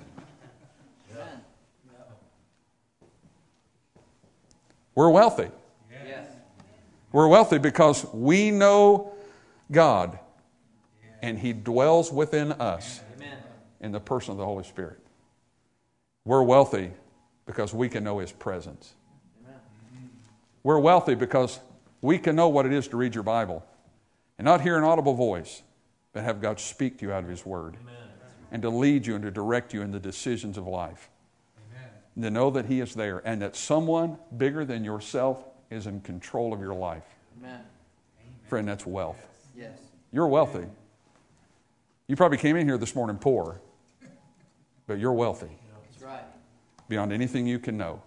We're wealthy. Yes. We're wealthy because we know God, and He dwells within us in the person of the Holy Spirit. We're wealthy because we can know His presence. We're wealthy because we can know what it is to read your Bible and not hear an audible voice, but have God speak to you out of His Word. Amen. And to lead you and to direct you in the decisions of life. Amen. And to know that He is there and that someone bigger than yourself is in control of your life. Amen. Friend, that's wealth. Yes. You're wealthy. You probably came in here this morning poor, but you're wealthy. That's right. Beyond anything you can know.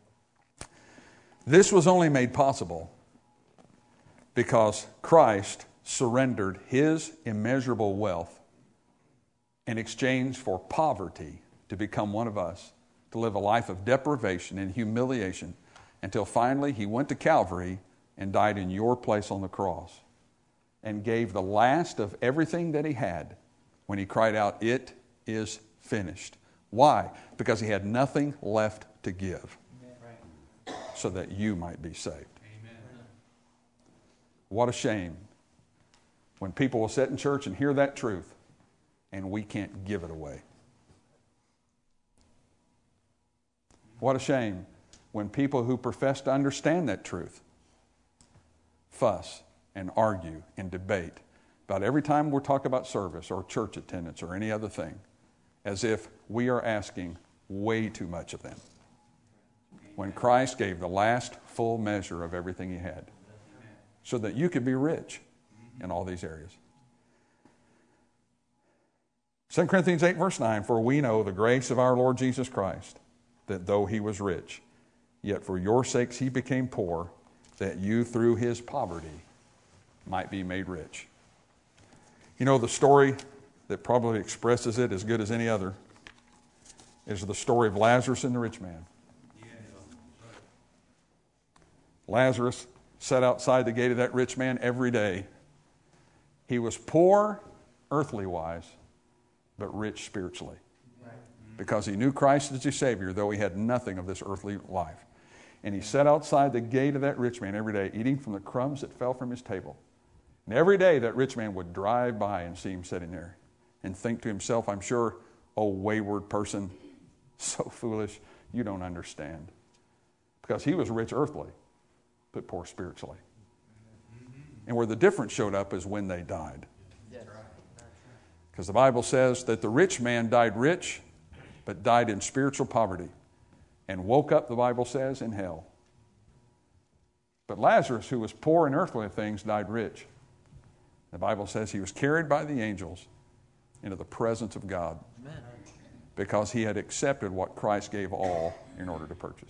This was only made possible because Christ surrendered His immeasurable wealth in exchange for poverty to become one of us, to live a life of deprivation and humiliation until finally He went to Calvary and died in your place on the cross and gave the last of everything that He had when He cried out, "It is finished." Why? Because He had nothing left to give. So that you might be saved. Amen. What a shame when people will sit in church and hear that truth and we can't give it away. What a shame when people who profess to understand that truth fuss and argue and debate about every time we're talking about service or church attendance or any other thing, as if we are asking way too much of them. When Christ gave the last full measure of everything He had so that you could be rich in all these areas. 2 Corinthians 8 verse 9, for we know the grace of our Lord Jesus Christ, that though He was rich, yet for your sakes He became poor, that you through His poverty might be made rich. You know, the story that probably expresses it as good as any other is the story of Lazarus and the rich man. Lazarus sat outside the gate of that rich man every day. He was poor earthly-wise, but rich spiritually. Because he knew Christ as his Savior, though he had nothing of this earthly life. And he sat outside the gate of that rich man every day, eating from the crumbs that fell from his table. And every day that rich man would drive by and see him sitting there and think to himself, I'm sure, oh, wayward person, So foolish, you don't understand. Because he was rich earthly, but poor spiritually. And where the difference showed up is when they died. Because the Bible says that the rich man died rich, but died in spiritual poverty, and woke up, the Bible says, in hell. But Lazarus, who was poor in earthly things, died rich. The Bible says he was carried by the angels into the presence of God. Amen. Because he had accepted what Christ gave all in order to purchase.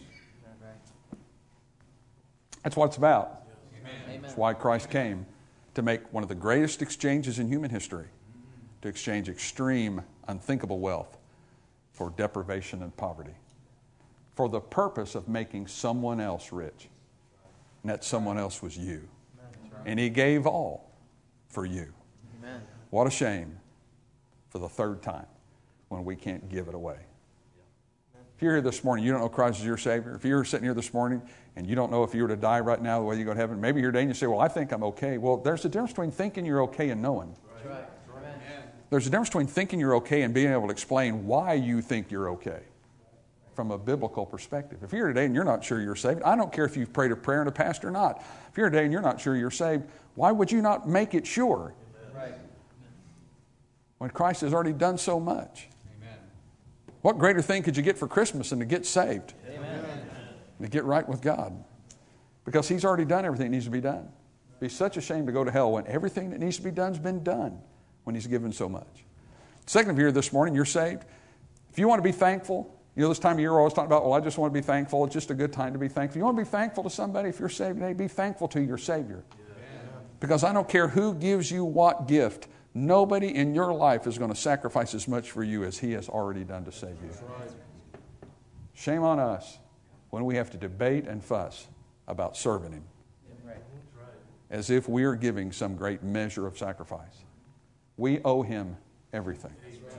That's what it's about. Amen. That's why Christ came, to make one of the greatest exchanges in human history, to exchange extreme, unthinkable wealth for deprivation and poverty, for the purpose of making someone else rich. And that someone else was you. And he gave all for you. Amen. What a shame for the third time when we can't give it away. If you're here this morning, you don't know Christ is your Savior. If you're sitting here this morning and you don't know if you were to die right now, the way you go to heaven, maybe you're today and you say, well, I think I'm okay. Well, there's a difference between thinking you're okay and knowing. Right. Right. There's a difference between thinking you're okay and being able to explain why you think you're okay from a biblical perspective. If you're here today and you're not sure you're saved, I don't care if you've prayed a prayer in the past or not. If you're here today and you're not sure you're saved, why would you not make it sure? Right. When Christ has already done so much. Amen. What greater thing could you get for Christmas than to get saved? Amen. And to get right with God? Because he's already done everything that needs to be done. It'd be such a shame to go to hell when everything that needs to be done has been done, when he's given so much. Second, if you're here this morning, you're saved. If you want to be thankful, you know, this time of year we're always talking about, well, I just want to be thankful. It's just a good time to be thankful. You want to be thankful to somebody, if you're saved today, be thankful to your Savior. Amen. Because I don't care who gives you what gift, nobody in your life is going to sacrifice as much for you as he has already done to save you. Right. Shame on us when we have to debate and fuss about serving him. Right. As if we are giving some great measure of sacrifice. We owe him everything.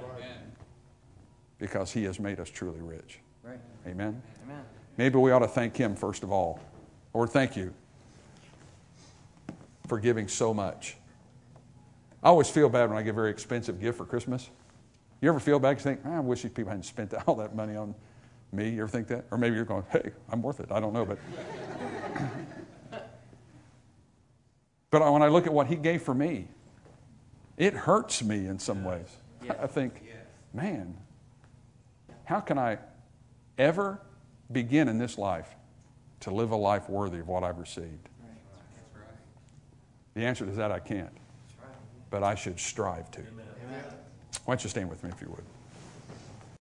Because he has made us truly rich. Right. Amen? Amen. Maybe we ought to thank him first of all. Lord, thank you for giving so much. I always feel bad when I get a very expensive gift for Christmas. You ever feel bad? You think, I wish these people hadn't spent all that money on me. You ever think that? Or maybe you're going, hey, I'm worth it. I don't know. But when I look at what he gave for me, it hurts me in some ways. Yeah. I think, man, how can I ever begin in this life to live a life worthy of what I've received? Right. That's right. The answer to that, I can't. But I should strive to. Amen. Why don't you stand with me if you would?